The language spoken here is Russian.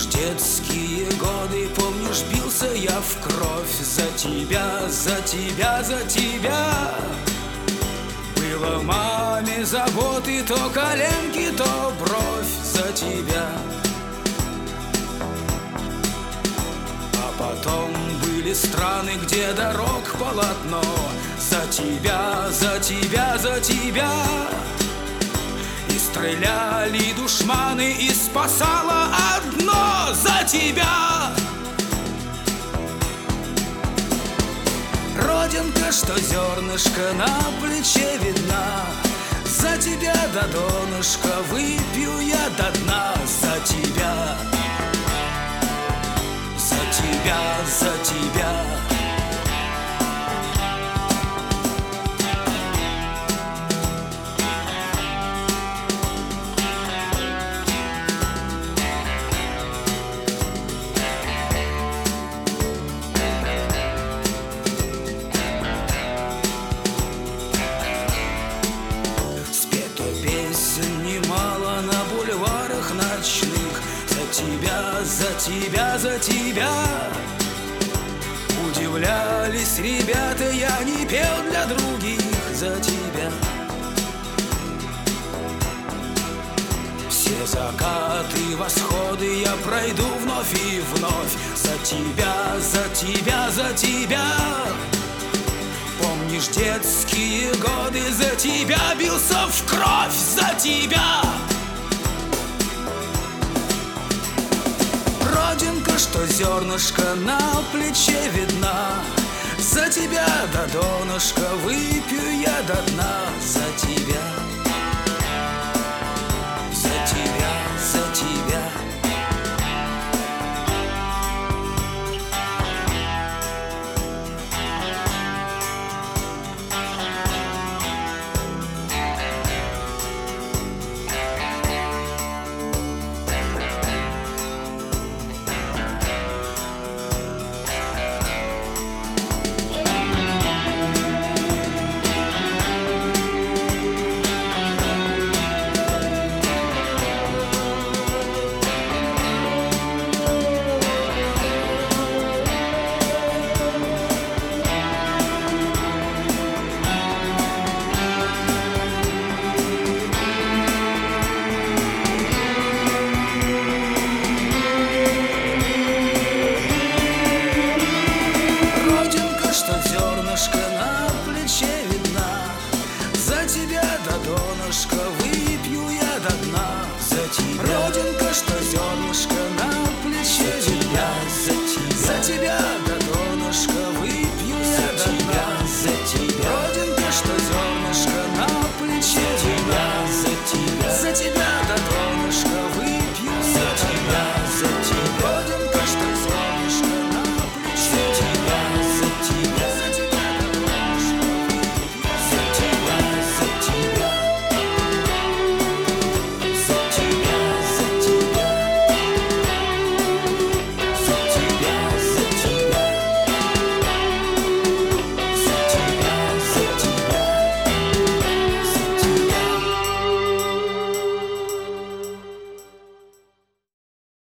детские годы, помнишь, бился я в кровь за тебя, за тебя, за тебя. Было маме заботы, то коленки, то бровь за тебя. А потом были страны, где дорог полотно. За тебя, за тебя, за тебя. И стреляли душманы, и спасало одно: за тебя. Родинка, что зернышко на плече видна, за тебя до донышка выпью я до дна. За тебя, за тебя, за тебя. Немало на бульварах ночных. За тебя, за тебя, за тебя. Удивлялись ребята, я не пел для других. За тебя. Все закаты, восходы я пройду вновь и вновь. За тебя, за тебя, за тебя. Помнишь детские годы, за тебя бился в кровь, за тебя. Родинка, что зернышко на плече видна, за тебя до донышка выпью я до дна. За тебя.